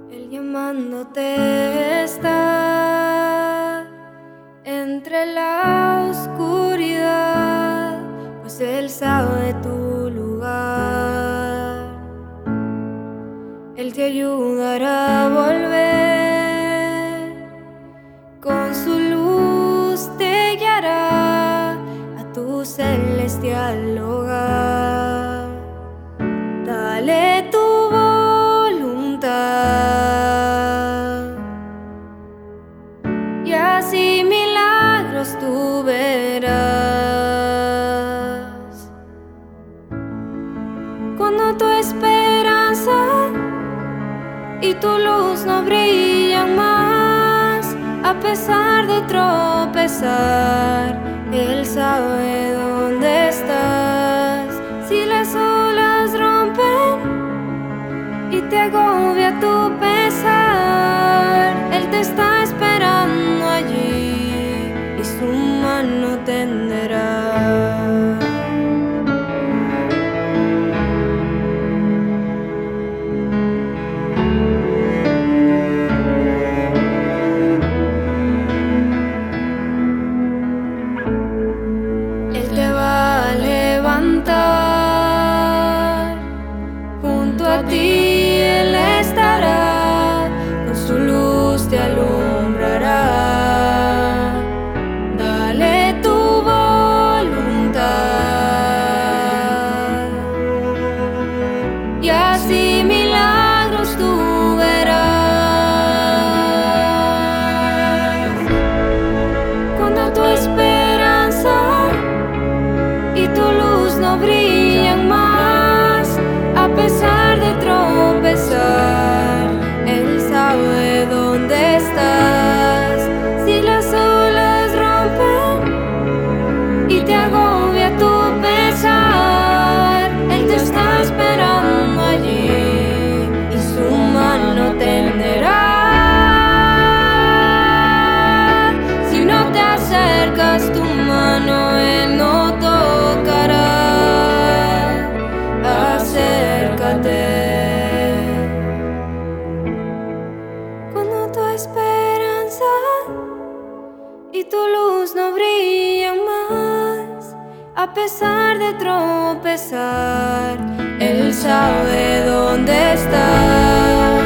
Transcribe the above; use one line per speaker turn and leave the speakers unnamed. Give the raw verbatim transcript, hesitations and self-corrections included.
Él llamándote está entre la oscuridad, pues Él sabe tu lugar. Él te ayudará a volver, con su luz te guiará a tu celestial hogar. Dale tu voluntad y así milagros tú verás. Cuando tu esperanza y tu luz no brillan más, a pesar de tropezar, Él sabe dónde estás. Si las olas rompen y te agobia tu pesar, Él te está esperando allí y su mano tenderá. Él te va a levantar, junto a ti Él estará, con su luz te alumbrará. Dale tu voluntad y así milagros tú verás. Cuando tu esperanza y tu luz no brillan más, a pesar de tropezar, Él sabe dónde estás. Si las olas rompen y te agobia tu pesar, Él te está esperando allí y su mano tenderá. Si no te acercas, tu mano Él no tocará. Acércate. Cuando tu esperanza y tu luz no brillan más, a pesar de tropezar, Él sabe dónde estás.